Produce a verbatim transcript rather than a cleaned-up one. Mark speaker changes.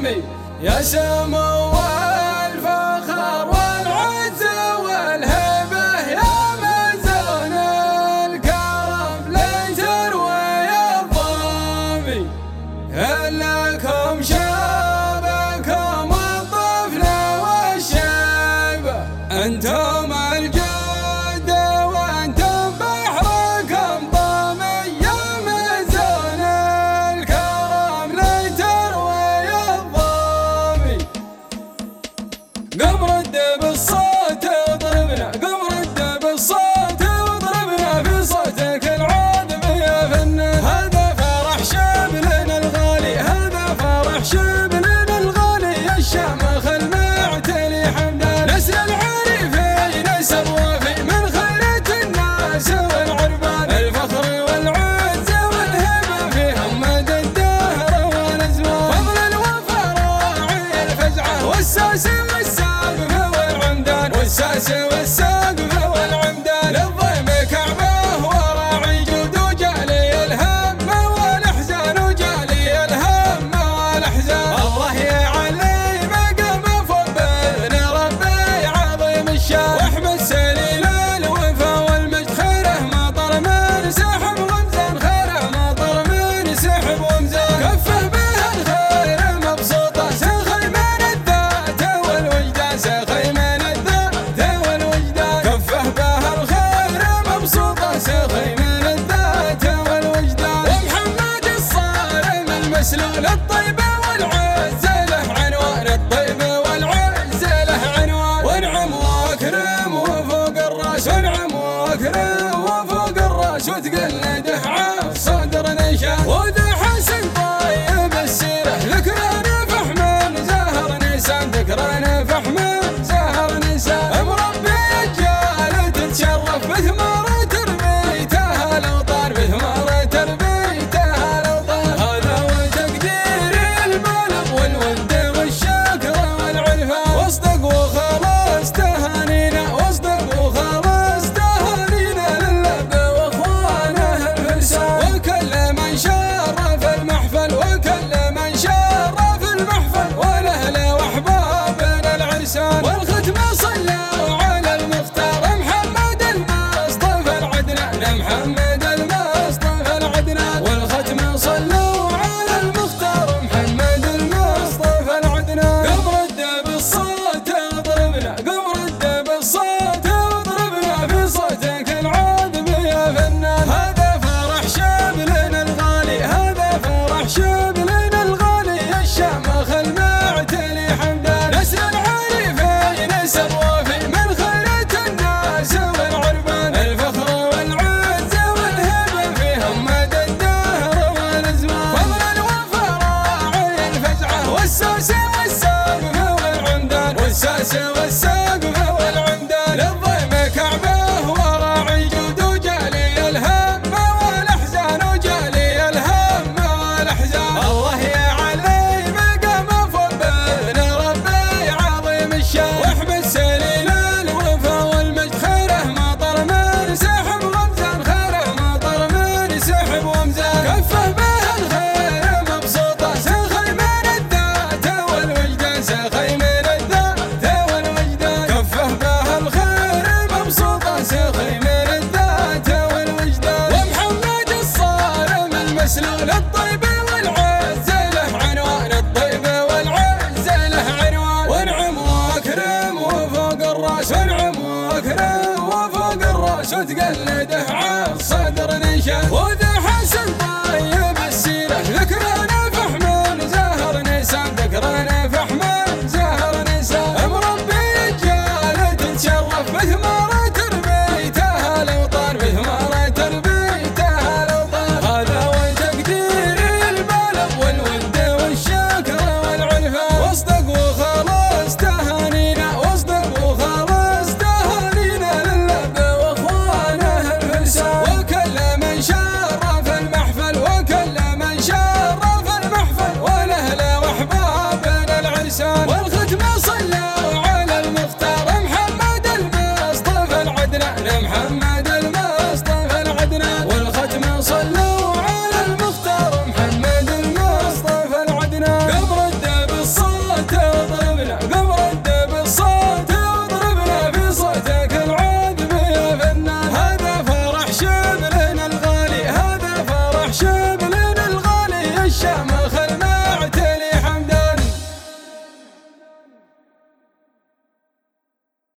Speaker 1: يا سمو الفخر والعز والهبة يا مزون الكرم ليس تروي الضامي لكم شابكم الطفل والشيبة أنتم الجد وأنتم بحركم ضامي يا مزون الكرم ليس تروي الضامي قم رد بالصوت وضربنا قم رد بالصوت وضربنا في صوتك العذب يا فنان هذا فرح شبلنا الغالي هذا فرح شبلنا الغالي الشامخ المعتلي حمدان نسل العريفين نسل وفي من خيرة الناس والعربان الفخر والعز والهبة فيهم مدى الدهر والازمان فضل الوفا راعي الفزعة والساس والساقف والعمدان والساس والساقف والعمدان للضيم كعبه وراعي جود وجالي الهم والاحزان وجالي الهم والاحزان وضربنا قمر